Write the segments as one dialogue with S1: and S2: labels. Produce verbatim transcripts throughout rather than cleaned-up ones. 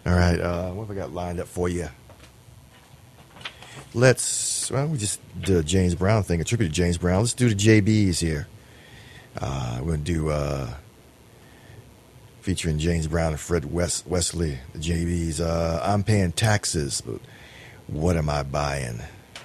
S1: All right, uh, what have I got lined up for you? Let's, well, we just did a James Brown thing, a tribute to James Brown. Let's do the J Bs here. Uh, we're going to do, uh, featuring James Brown and Fred West, Wesley, the J Bs. Uh, I'm paying taxes, but what am I buying?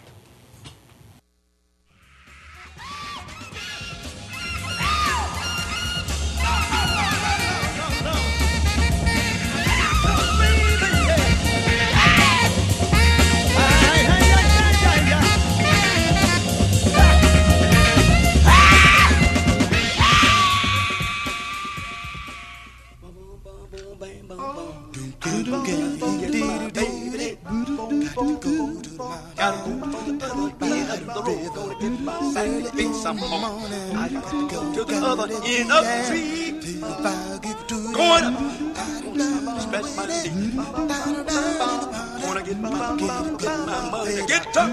S2: Some more. I got to go to the other end of the street. Going up, spread my feet. Wanna get my money, get my money, get to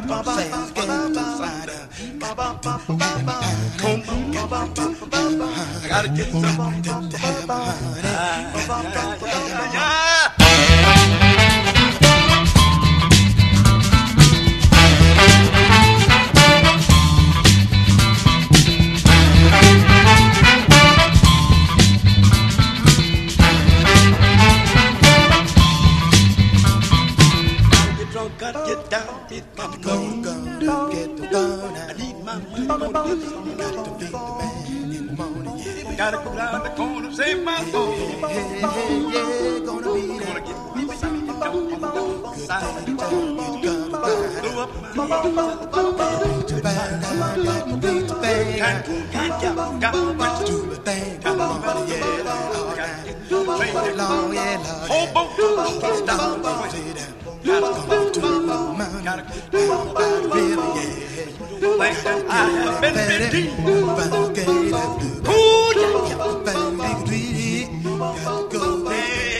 S2: I gotta get some money. Gotta get down, get my money, go, get the gun. I need my money, gonna get some. Got to feed the man in the morning, yeah. Gotta go down the corner, save my phone. Yeah, yeah, yeah, gonna be there. Gonna get me some, you know, on the side. Get the gun, blew up my money. To bad, I got to beat the bag. Can't go, can't go, got to do the thing. Got my money, yeah, all right. Train long, yeah, Lord. Whole boat, get down, sit down. Gotta go to the mountain, gotta go down by the river, yeah. Like that I have been busy. Ooh, yeah, gotta go, hey.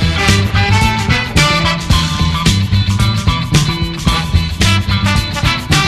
S3: Bye.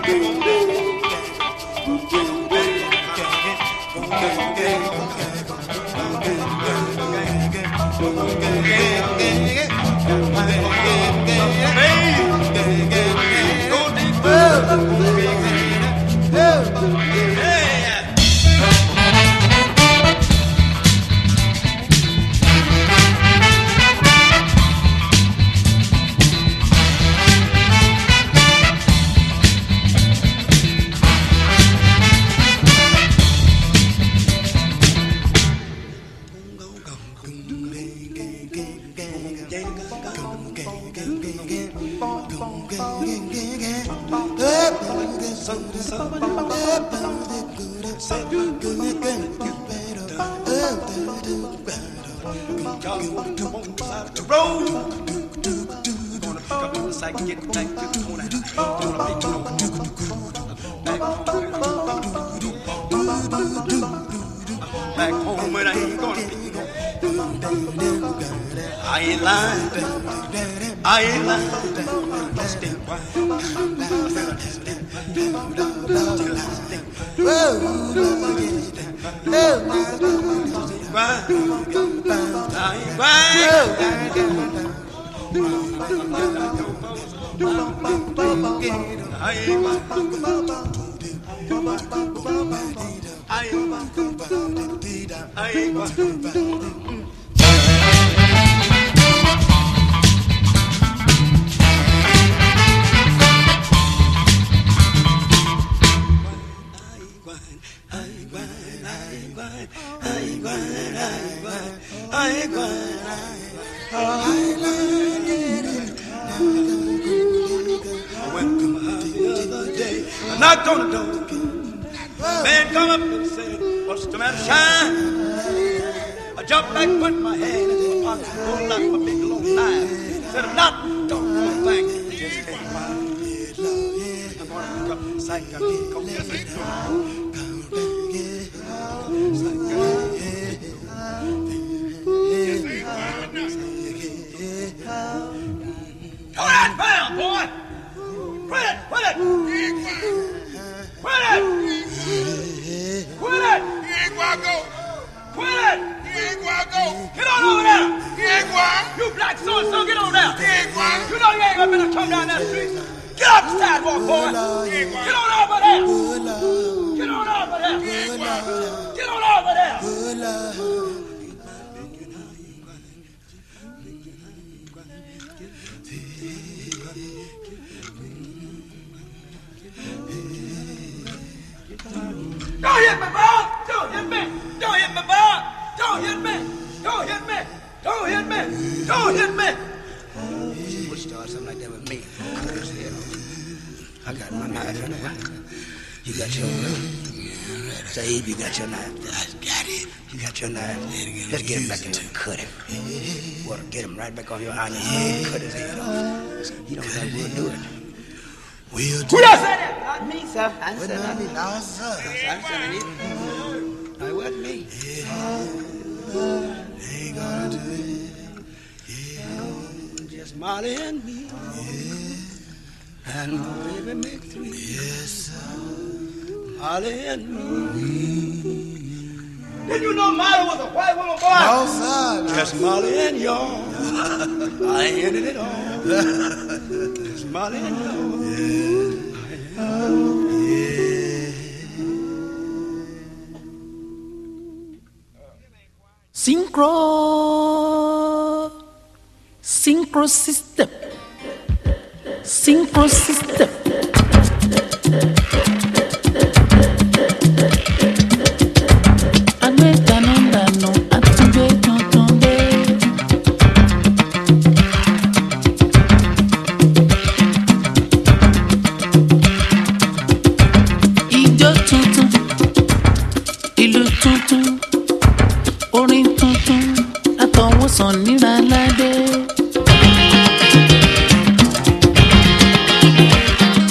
S2: Back home and I ain't gonna be. I ain't lying. I ain't lying. Stay quiet. I knocked on the door. Man come up and said, "What's the matter, Shine?" I jumped back, put my hand in his pocket, pulled out my big long knife. Said, "I'm not talking about things. Just stay quiet. I'm gonna pick up the psych. I'm gonna go get it." Throw that bell, boy! Quit it! Quit it! Quit it! Quit it!
S3: He ain't gonna go.
S2: Quit it!
S3: He ain't gonna go.
S2: Get on over there!
S3: He ain't gonna.
S2: You black so-and-so, get on there!
S3: He ain't gonna.
S2: You know you ain't gonna better come down that street. Get off the sidewalk, boy!
S3: He ain't gonna.
S2: Get on over there! Get on over there!
S3: He ain't gonna.
S2: Get on over there! Don't hit me, boy! Don't hit me! Don't hit me, boy! Don't hit me! Don't hit me! Don't hit me! Don't hit me!
S4: You would start something like that with me. Cut his head off. I got my knife in there. You got your knife. Saeed, you got your knife. I got it. You got your knife. Let's get him back in there and cut him. Well, get him right back on your iron and cut his head off. You don't think we'll do it.
S2: We'll do Who that said that?
S4: Not me, sir. I
S2: What
S4: said
S2: not
S4: not
S2: me?
S4: me.
S2: No, sir.
S4: I said it. It wasn't me.
S2: Ain't gonna do it. Yeah.
S4: Just Molly and me.
S2: Yeah.
S4: And my baby make three.
S2: Yes, sir.
S4: Molly and me.
S2: Did you know Molly was a white woman, boy?
S1: No, sir. No.
S4: Just Molly and y'all. I ended it all. Just Molly and y'all.
S5: Synchro, synchro system, synchro system. Ijó tuntun, ìlú tuntun, orin tuntun, àtọwọ́sàn níra ládé.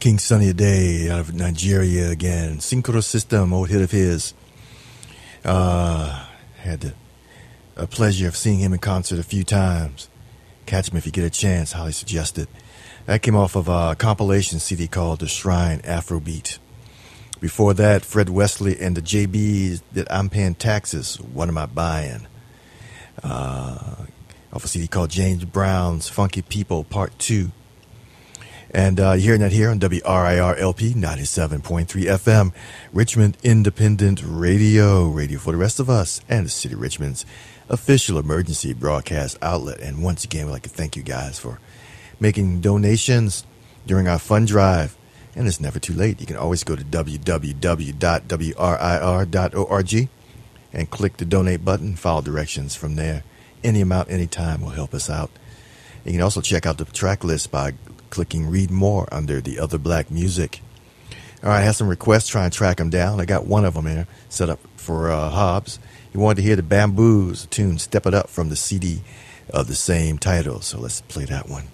S1: King Sunny Ade out of Nigeria again. Synchro System, old hit of his. Uh, had the a pleasure of seeing him in concert a few times. Catch him if you get a chance, highly suggested. That came off of a compilation C D called The Shrine Afrobeat. Before that, Fred Wesley and the J Bs did I'm Paying Taxes, What Am I Buying? Uh, off a C D called James Brown's Funky People Part two. And uh, you're hearing that here on W R I R L P ninety-seven point three F M, Richmond Independent Radio, radio for the rest of us, and the City of Richmond's official emergency broadcast outlet. And once again, we'd like to thank you guys for making donations during our fund drive. And it's never too late. You can always go to w w w dot w r i r dot org and click the donate button, follow directions from there. Any amount, any time will help us out. You can also check out the track list by clicking read more under the other black music. All right, I have some requests, try and track them down. I got one of them here set up for uh, Hobbs. He wanted to hear the Bamboos tune Step It Up from the C D of the same title. So let's play that one.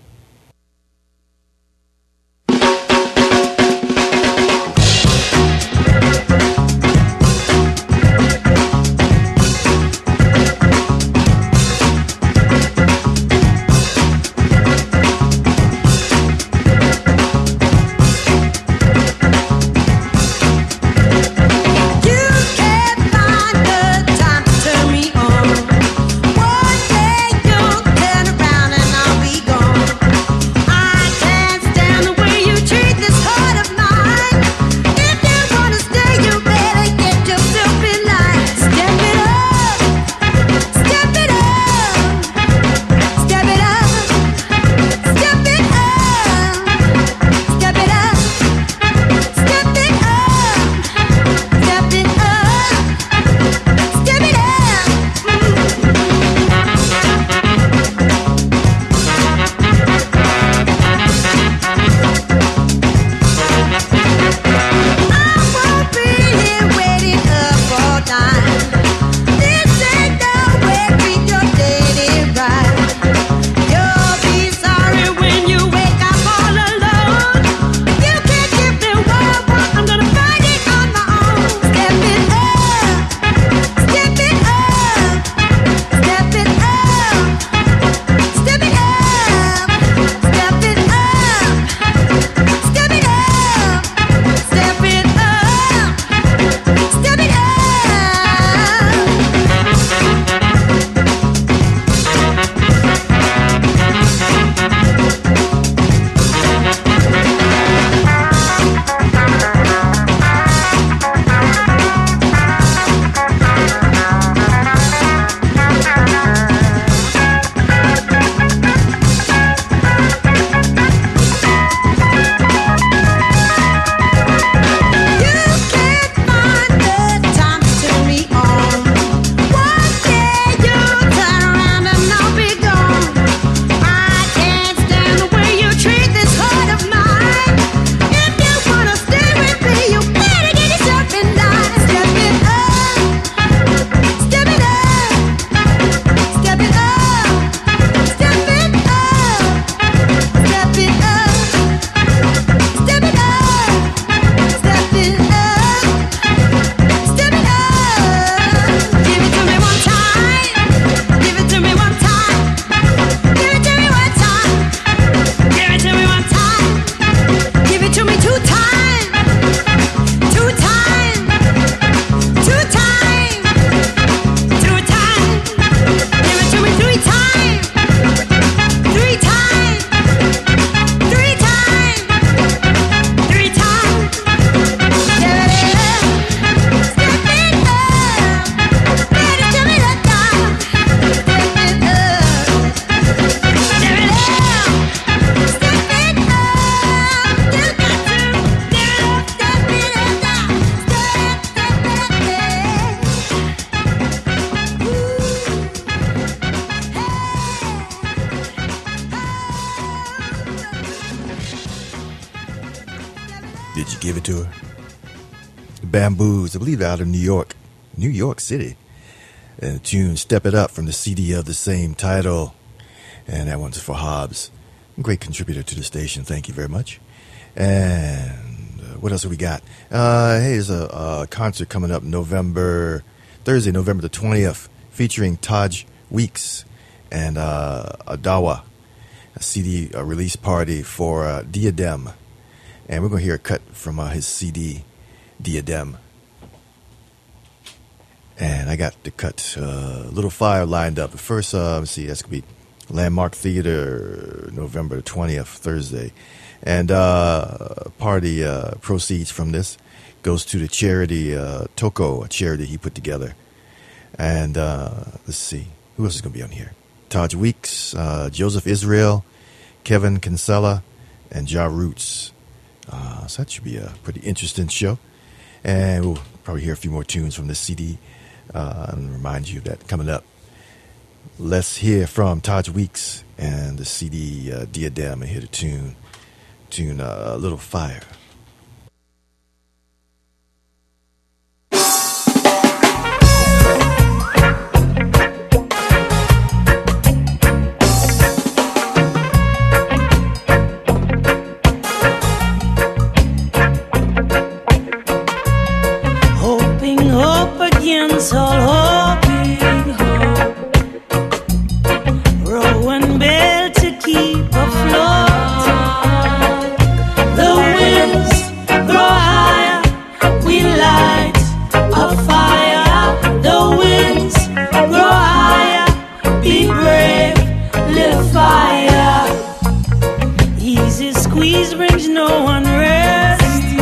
S1: Did you give it to her? Bamboos, I believe out of New York, New York City. And the tune Step It Up from the C D of the same title. And that one's for Hobbs. Great contributor to the station. Thank you very much. And uh, what else have we got? Uh, hey, there's a, a concert coming up November, Thursday, November the twentieth, featuring Taj Weeks and uh, Adawa, a C D a release party for uh, Diadem. And we're going to hear a cut from uh, his C D, Diadem. And I got the cut, uh, Little Fire lined up. But first, uh, let's see, that's going to be Landmark Theater, November twentieth, Thursday. And uh, party uh, proceeds from this goes to the charity uh, Toko, a charity he put together. And uh, let's see, who else is going to be on here? Taj Weeks, uh, Joseph Israel, Kevin Kinsella, and Ja Roots. Uh, so that should be a pretty interesting show. And we'll probably hear a few more tunes from this C D uh, and remind you of that coming up. Let's hear from Taj Weeks and the C D uh, Diadem and hear the tune, tune uh, Little Fire.
S6: All hoping hope, rowing bell to keep afloat. The winds grow higher, we light a fire. The winds grow higher, be brave, little fire. Easy squeeze brings no unrest.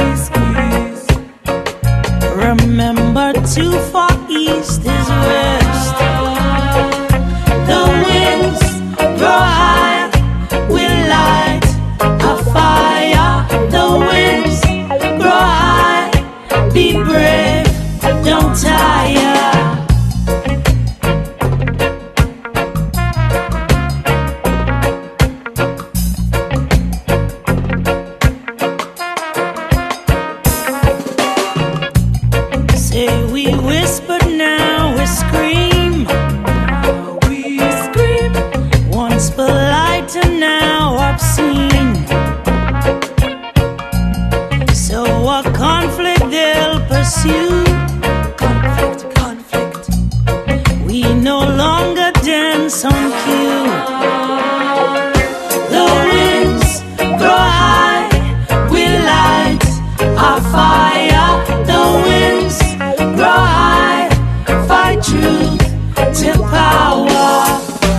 S6: Remember, too far east is west. The winds grow high, we light a fire. The winds grow high, be brave, don't tire. Conflict, conflict. We no longer dance on cue. The winds grow high, we light our fire. The winds grow high, fight truth to power.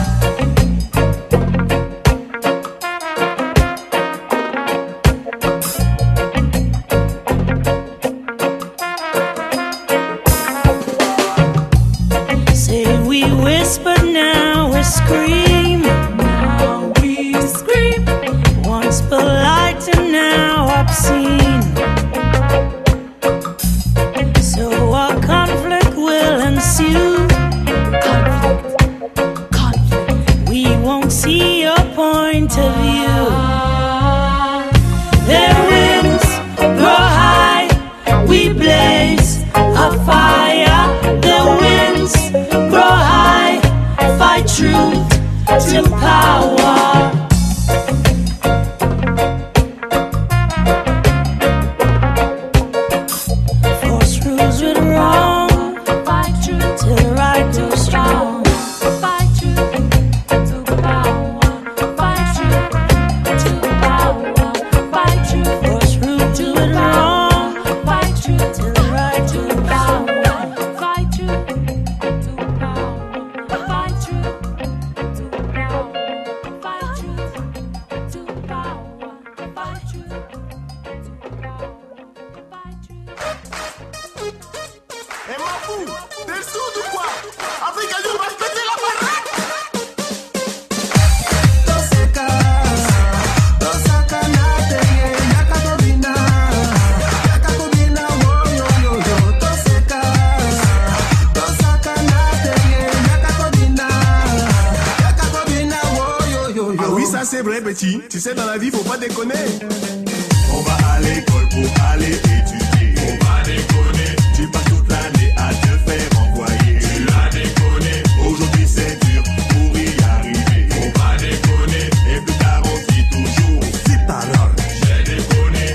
S7: Tu sais, dans la vie, faut pas déconner. On va à l'école pour aller étudier. On va déconner. Tu passes toute l'année à te faire envoyer. Tu as déconné. Aujourd'hui, c'est dur pour y arriver. On va déconner. Et plus tard, on dit toujours. Si parole. J'ai déconné.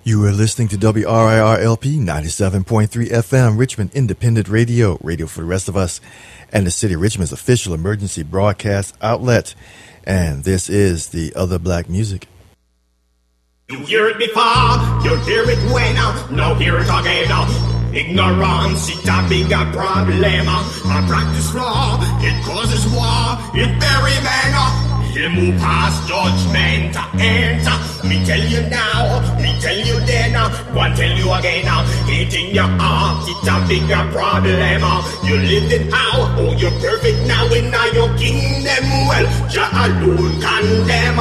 S1: You are listening to W R I R L P ninety-seven point three F M, Richmond Independent Radio, radio for the rest of us, and the City of Richmond's official emergency broadcast outlet. And this is the Other Black Music.
S8: You hear it before, you hear it when, now hear it again. Ignorance, it's a bigger problem. A practice law, it causes war, it bury men. Him who pass judgment enter. Me tell you now, me tell you then, go and tell you again. Hate in your heart, it's a bigger problem. You living how? Oh, you're perfect now in your kingdom. Well, Jah alone condemn.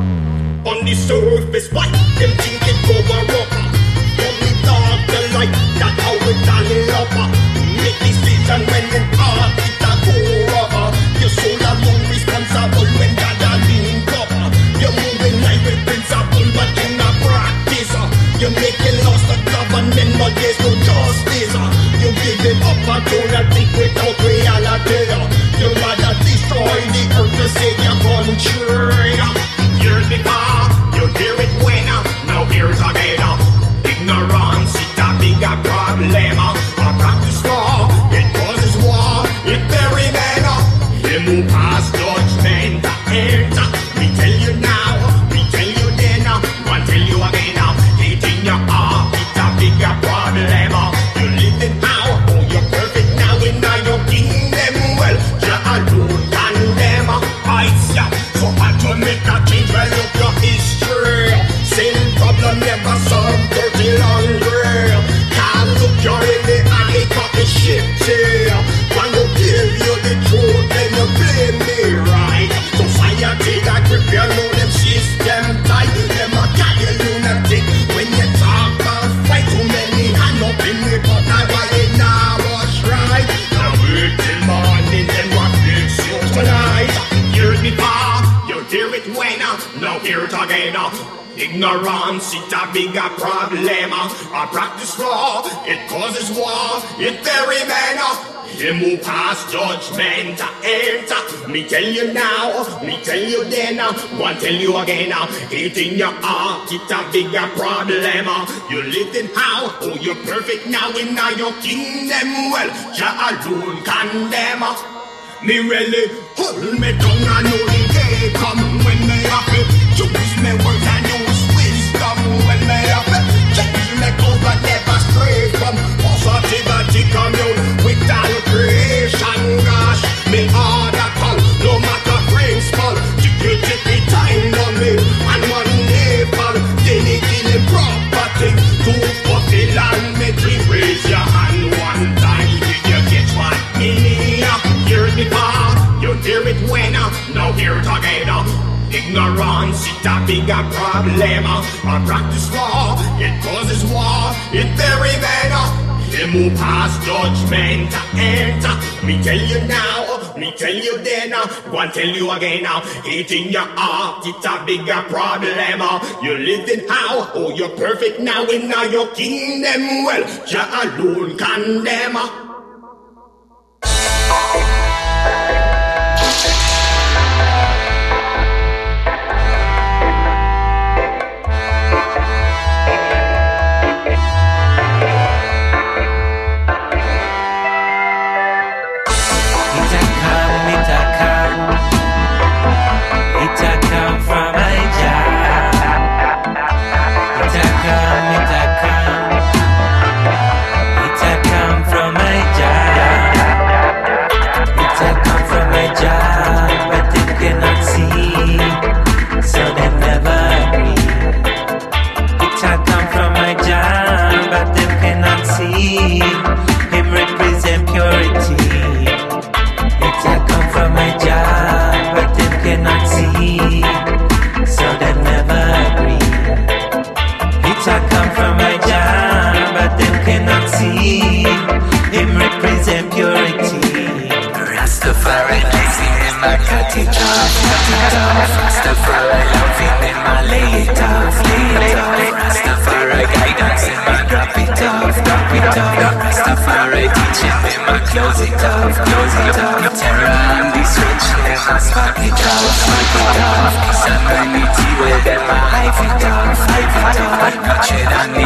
S8: On the surface, what them think it cover up. From the dark to light, that's how it all up. Make decision when in heart it a go over. Your soul alone responsible when God a link up. You're moving life with principle, but in a practice. You're making laws that government, but there's no justice. You're giving opportunity without reality. You'd rather destroy the earth to save your country. Hear it before, you hear it when, now hear it again. Ignorance, it's a bigger problem. A practice law, it causes war, it bury men. Him who pass judgment enter. Me tell you now, me tell you then, go and tell you again. Hate in your heart, it's a bigger problem. You living how? Oh, you're perfect now in your kingdom. Well, Jah alone condemn. I see, so hard to make a change. Well, look your history. Same problem never solved dirty laundry. Can't look your in the eye, they got the shit here. When you give you the truth, then you blame me, right? Society that grip you know them system tight. Them a got you lunatic when you talk about fight. Too many hand up in the pot, now why it now was right. Now wait till morning, then what fix you tonight? Hear it before, you hear it when, now hear it again. Ignorance, it's a bigger problem. A practice law, it causes war, it bury men. Him who pass judgment enter. Me tell you now, me tell you then, go and tell you again. Hate in your heart, it's a bigger problem. You living how? Oh, you're perfect now in your kingdom. Well, Jah alone condemn. Me really hold me tongue and know the day come when me have to use me words and use wisdom when me have to change me clothes but never stray from positivity commune with all creation. Gosh, me hard at all, no matter frames fall. Ticky ticky time on me and one day fall. Dilly dilly property to fulfill and me dream. Raise your hand one time, did you get what me need? Hear it before, you hear it when, now hear it again. Ignorance, it's a bigger problem. A practice law, it causes war, it bury men. Him who pass judgment enter. Me tell you now, me tell you then, go and tell you again. Hate in your heart, it's a bigger problem. You living how? Oh, you're perfect now in your kingdom. Well, Jah alone condemn.
S9: Rastafari loving in my lay it off, lay it off. Rastafari guidance in my drop it off, drop it off. Rastafari teaching in my close it off, close it off. Terror and the switch, never spark it off, spark it off. Peace and unity, well them a hype it off, hype it off. No tread on the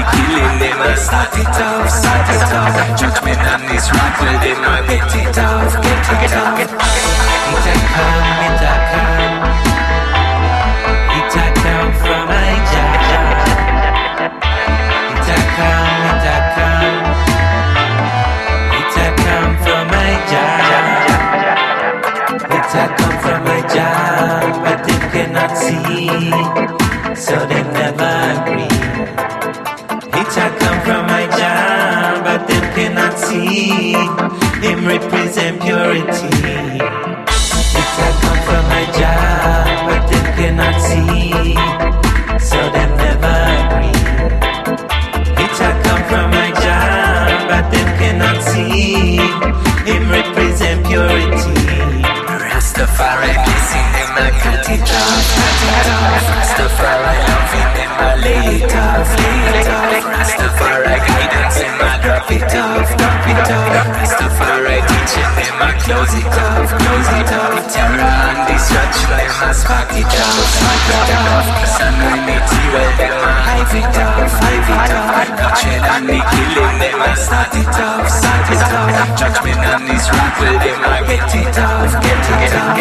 S9: agree. It a come from my Jah, but them cannot see. Him represent purity. It a come from my Jah, but them cannot see. So them never agree. It a come from my Jah, but them cannot see. Him represent purity. Rastafari kissing him, I cut it off, cut it off. Rastafari loving him, I lay it off, lay it off. Rastafari guidance him, I drop it off, drop it off. Rastafari teaching him, I close it off, close it off. Terror and destruction him, I spark it off, spark it off. Peace and unity, well them I hive it off, hive it off. Bloodshed and the killing them, I start it off, start it off. Judgment and this rap, well them I get it off, get it off.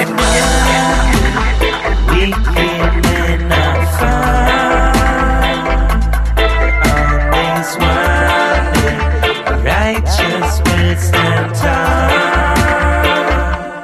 S9: Wicked men are found on this one day. Righteous will stand tall.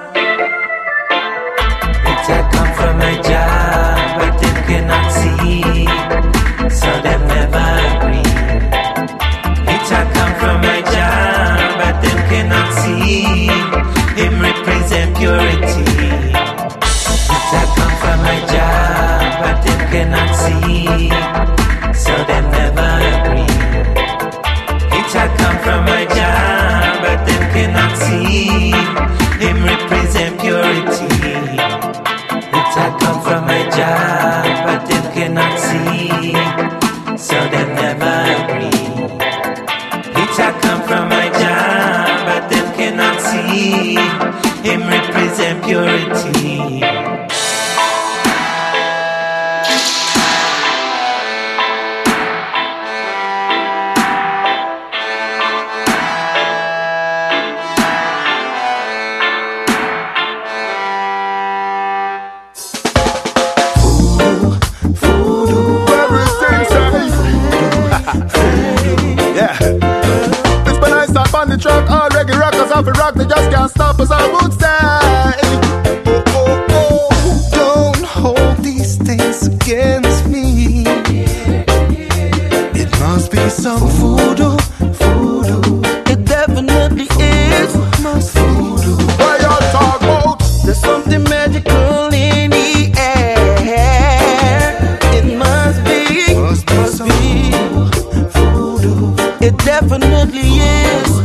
S9: It a come from my Jah, but them cannot see, so them never agree. It a come from my Jah, but them cannot see. Him represent purity. It a come from my Jah, but them cannot see, so them never agree. It a come from my Jah, but them cannot see. Him represent purity. It a come from my Jah, but them cannot see, so them never agree. It a come from my Jah, but them cannot see. Him represent purity.
S10: The track, all reggae rockers off the rock, they just can't stop us, I would say. Oh, oh, oh, don't hold these things against me. It must be some voodoo, voodoo. It definitely is. Must voodoo. What you talk about? There's something magical in the air. It must be, must be, must be voodoo. It definitely is.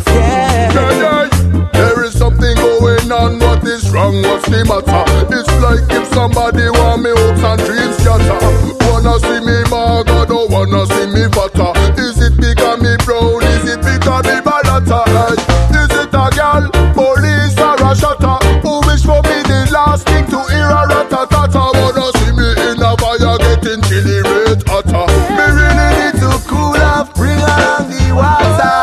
S10: There is something going on, what is wrong, what's the matter? It's like if somebody want me hopes and dreams scatter. Wanna see me maga, don't wanna see me fatter. Is it because me brown, is it because me balata? Is it a girl, police or a shutter? Who wish for me the last thing to hear a rat-a-tata? Wanna see me in a fire getting chilly red hotter? Me really need to cool off, bring along the water.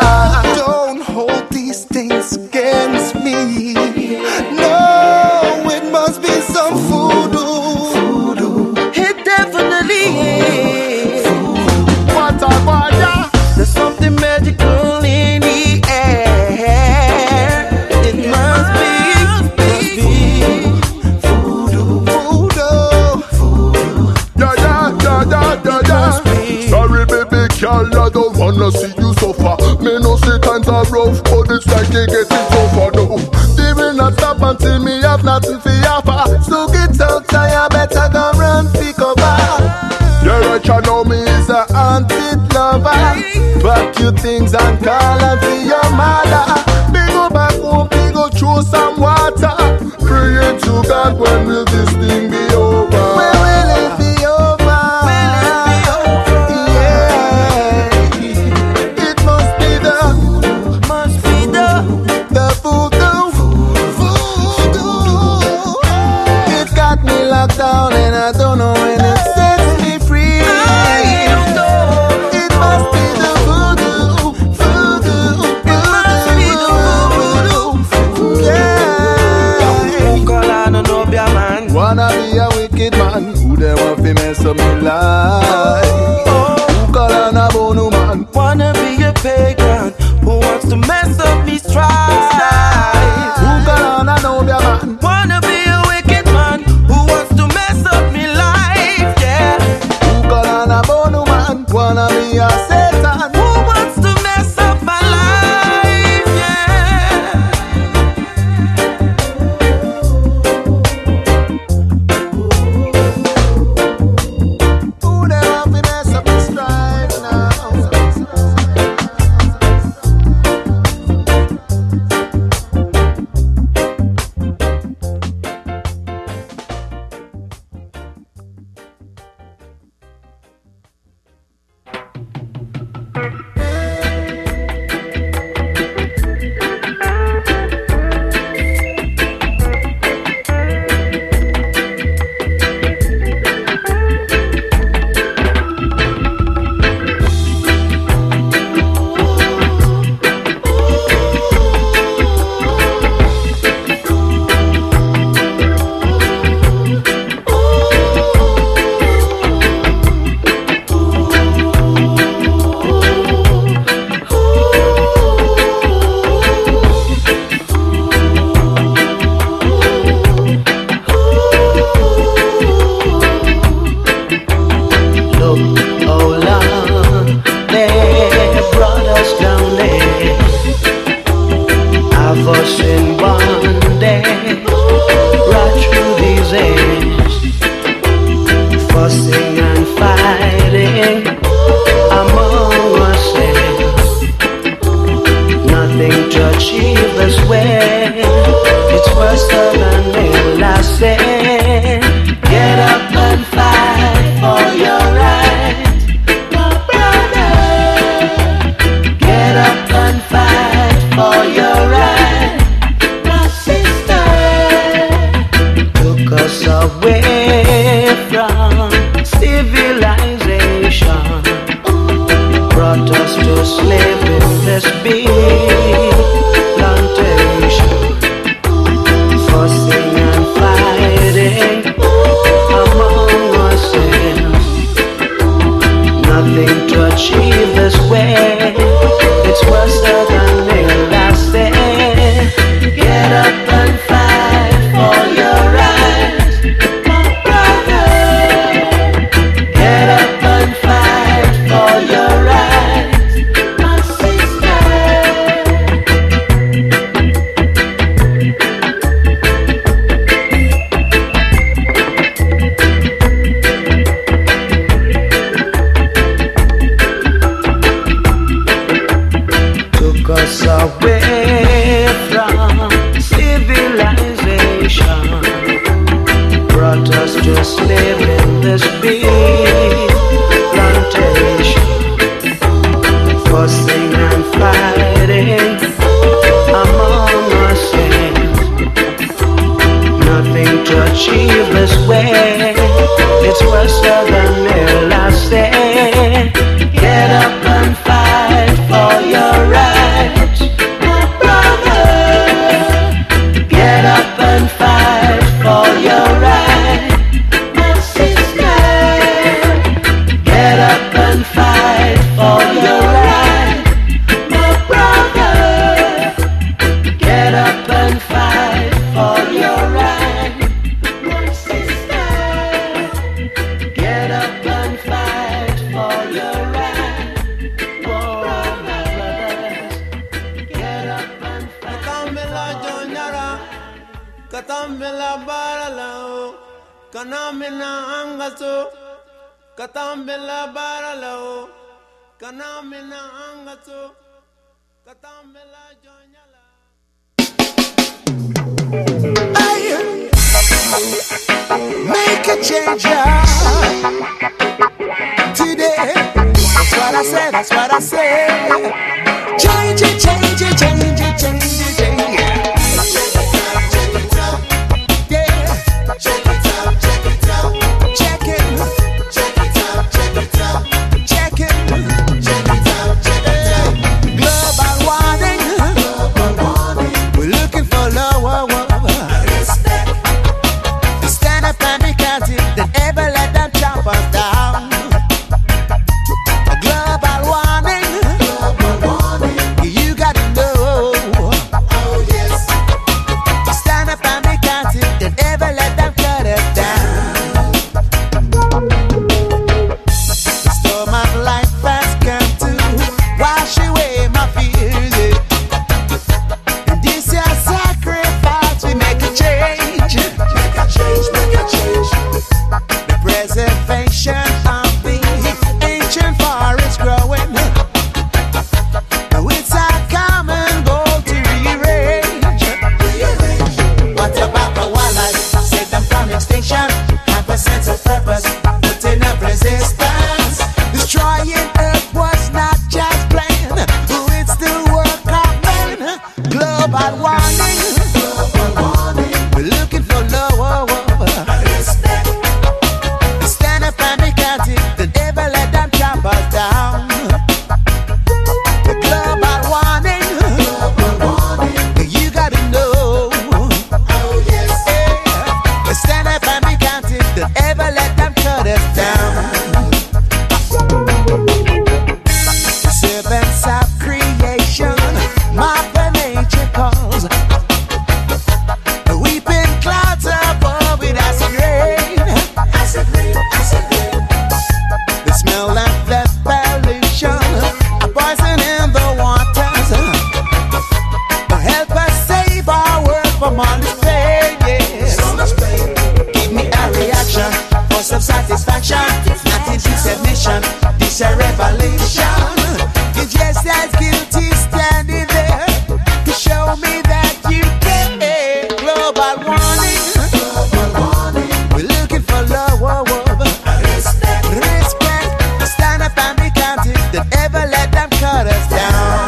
S10: Things against me. No, it must be some voodoo. Voodoo. It definitely is. What a fire. There's something magical in the air. It must be, must be voodoo. Voodoo. Voodoo. Yeah, yeah, yeah, yeah, yeah, yeah. Sorry, baby girl, I don't wanna see you suffer. Me no say times are rough, but it's like you getting tougher now. They will not stop until me have nothing for offer. So get out, I better go run pick up. The rich I know me is a haunted lover. Pack your things and call and for your mother. Big go back home, big go through some water. Pray to God, when will this thing be over? When will it be over? Down and I don't know when it sets me free. I don't know. It must be the voodoo, voodoo, voodoo, voodoo, voodoo. Yeah. Wanna be
S11: baralo, kanamina angaso, katambela baralo, kanamina angaso, katambela jonyala.
S10: Make a change, yeah. Today, that's what I said, that's what I said. Change it, change it, change it, change it, change it. Check it out, yeah. Check it out, check it out. Check it, check it out, check it out. Check it, check it out, check it out. Global warning, global warning. We're looking for lower respect. Stand up and be counted, don't ever let them chop us down. A global warning, global warning. You gotta know. Oh yes. Stand up and be counted, don't ever let them cut us down. The storm of life has come to wash away my fears. Yeah. And this is sacrifice, we make a change. Make a change, make a change. The preservation of the ancient forest growing. Now it's our common goal to rearrange. What about the wildlife? Save them from extinction. Have a sense of purpose, putting up resistance. Destroying Earth was not just planned. It's the work of men. Global warning. We're looking for lower respect. Stand up and be counted, don't ever let them chop us down. The global warning, you gotta know. Oh yes, yeah. Stand up and be counted, don't ever let them cut us down. Servants of creation, Mother Nature calls. Weeping clouds above with acid rain. Acid rain, acid rain. The smell of the pollution, a poison in the waters. Help us save our world from all this pain, yes. So much pain. Give me a reaction for some satisfaction. Not in this admission, this a revelation. You're just as guilty standing there to show me that you can. Global warning, we're looking for lower respect. Respect, stand up and be counted, don't ever let them cut us down.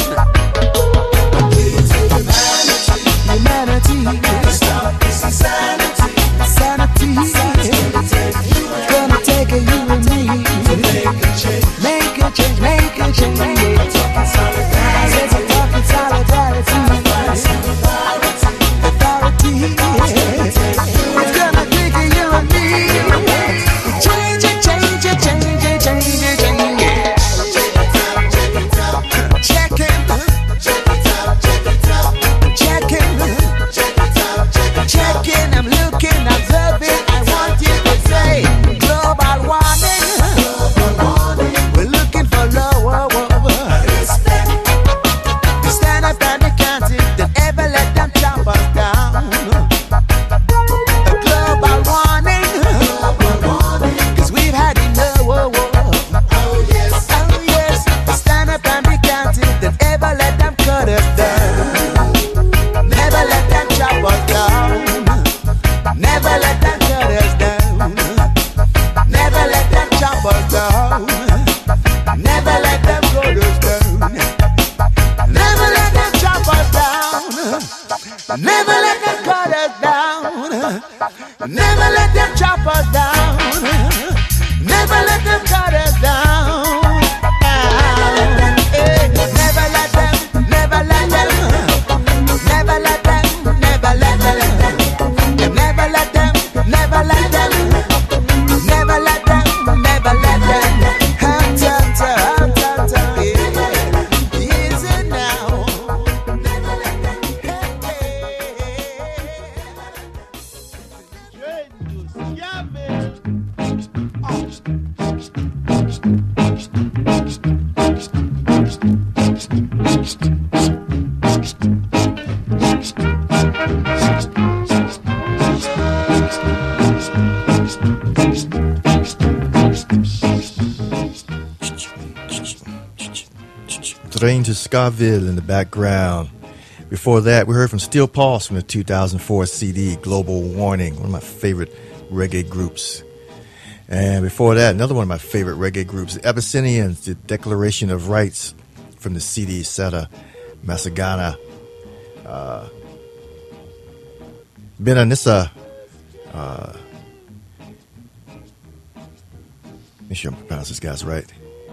S10: Humanity, stop this insanity. Sanity, gonna take a you and me. Make a change, make a change, make a change. Talking solidarity, talking solidarity. Authority, it's gonna take a you and me. Change it, change it, change it, change it, change it. Check it, check it out, check it out. Check it, check it out, check it out. Checking, I'm looking, observing. I want you to say global warning. We're looking for lower respect. Stand up and be counted, don't ever let them chop us down. A global warning, 'cause we've had enough. Oh yes, oh yes. Stand up and be counted, don't ever let them cut us down. Never let them chop us down. Never let them cut us down. Never let them chop us down. Never let them cut us down. Never let them chop us down. Never let them cut us down. Never let them chop us down. Never let them cut us down. Eh, Never let them, never let them, never let them, never let them, never let them, never let them, never let them, never let them. Hunt, hunt, hunt, hunt, yeah. Easy now. Never let them. Hey, hey.
S1: Train to Scarville in the background. Before that, we heard from Steel Pulse from the two thousand four C D, Global Warning, one of my favorite reggae groups. And before that, another one of my favorite reggae groups, the Abyssinians, the Declaration of Rights from the C D Seta, Masagana. Uh, Benanissa. Uh, make sure I pronounce this guy's right.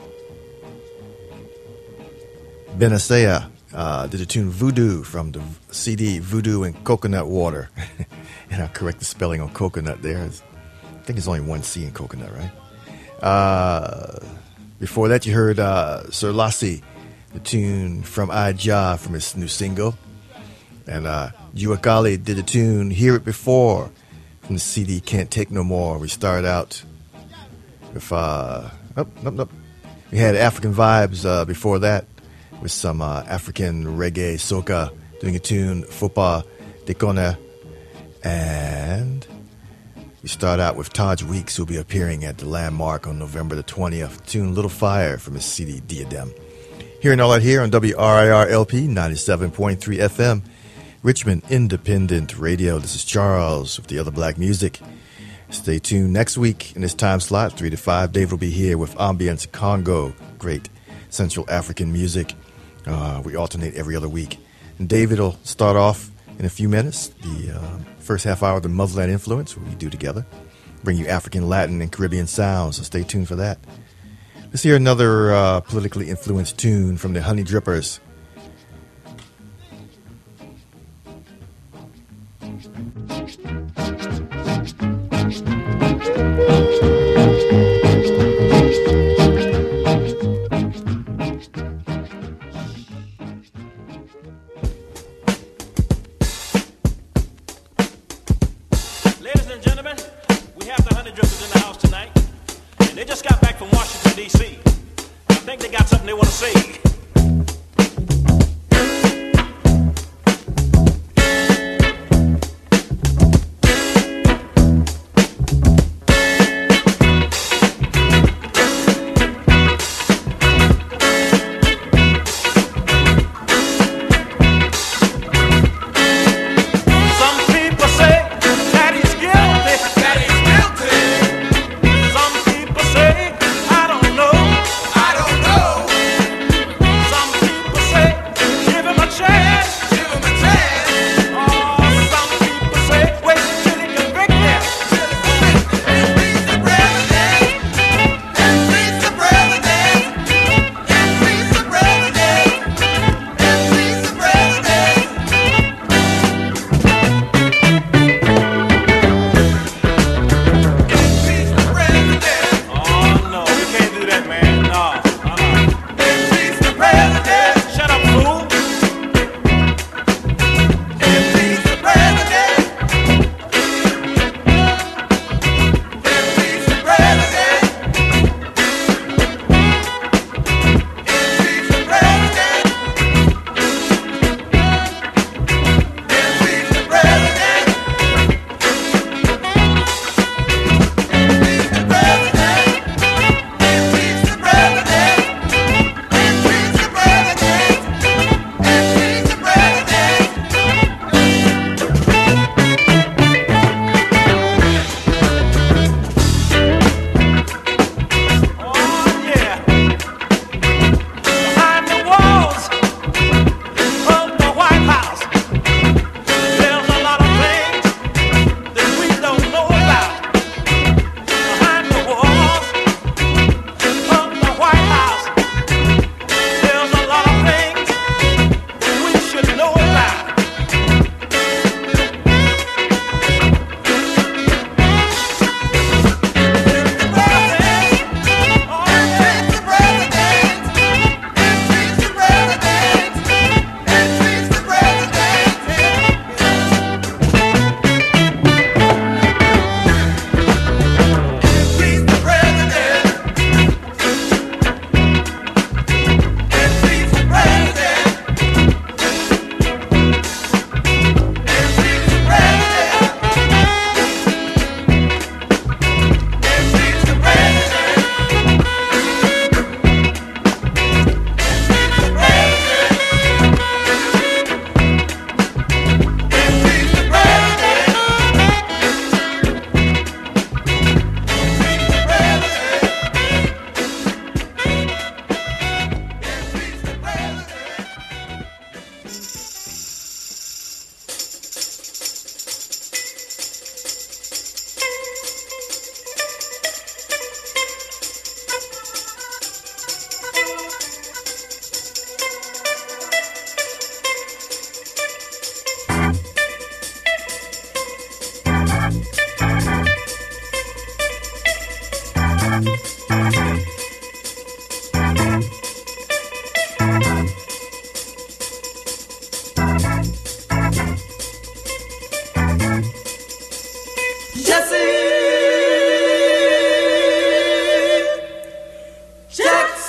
S1: Benasea uh, did the tune Voodoo from the C D Voodoo and Coconut Water. And I'll correct the spelling on coconut there. I think there's only one C in coconut, right? Uh, before that, you heard uh, Sir Lassie, the tune from Ija from his new single. And uh, Juakali did the tune Hear It Before from the C D Can't Take No More. We started out with, uh, nope, nope, nope. We had African Vibes uh, before that, with some uh, African reggae, soca, doing a tune, Fupa Dekona. And we start out with Taj Weeks, who'll be appearing at the Landmark on November the twentieth. Tune Little Fire from his C D Diadem. Hearing all that here on W R I R L P ninety-seven point three F M, Richmond Independent Radio. This is Charles with the other black music. Stay tuned next week in this time slot, three to five. Dave will be here with Ambience Congo, great Central African music. Uh, we alternate every other week. And David will start off in a few minutes, the uh, first half hour of the Motherland Influence, where we do together. Bring you African, Latin, and Caribbean sounds, so stay tuned for that. Let's hear another uh, politically influenced tune from the Honey Drippers.
S11: Some people say, I don't know, I don't know.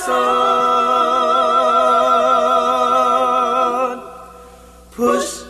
S11: Jackson, push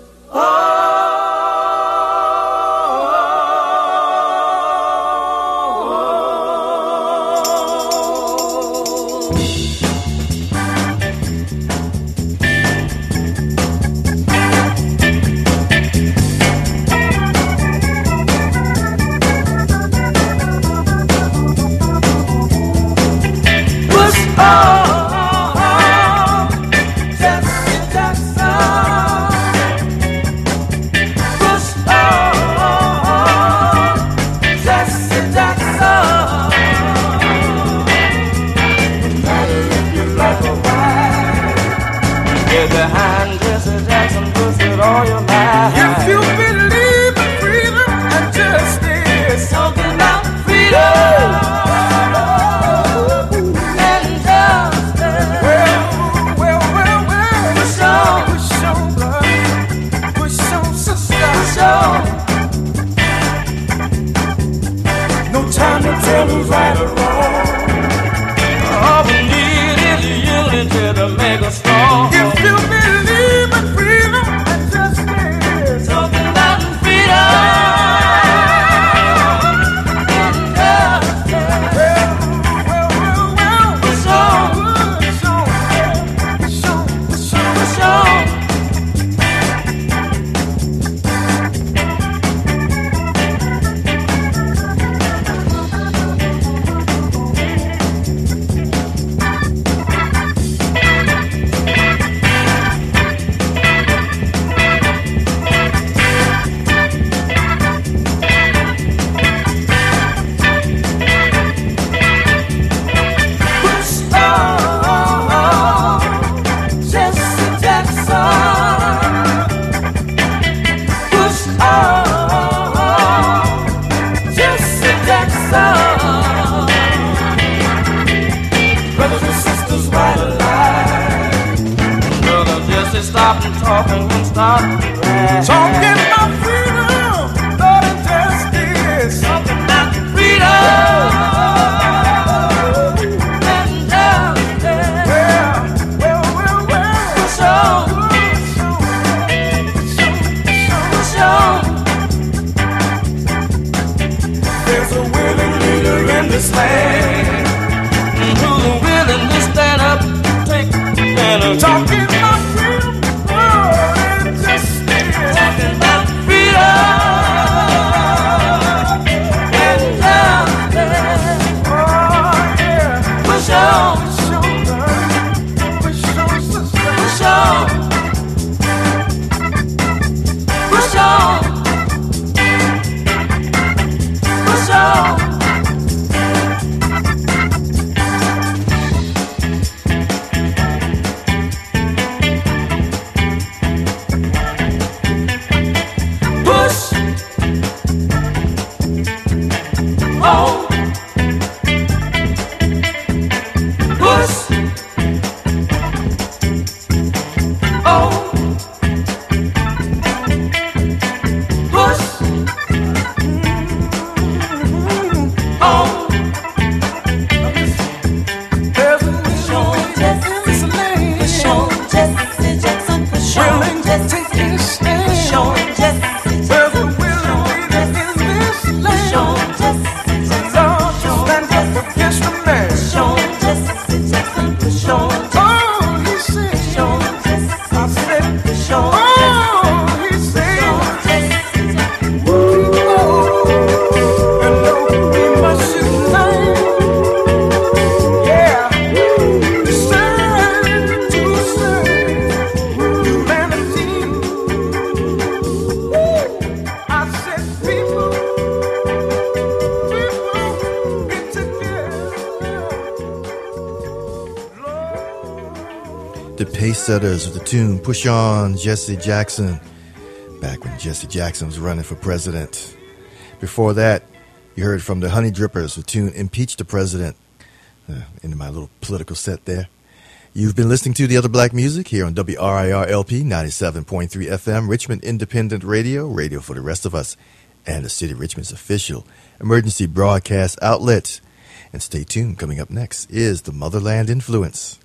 S1: Setters with the tune Push On, Jesse Jackson, back when Jesse Jackson was running for president. Before that, you heard from the Honey Drippers with the tune Impeach the President, uh, into my little political set there. You've been listening to The Other Black Music here on W R I R L P ninety-seven point three F M, Richmond Independent Radio, radio for the rest of us, and the City of Richmond's official emergency broadcast outlet. And stay tuned. Coming up next is the Motherland Influence.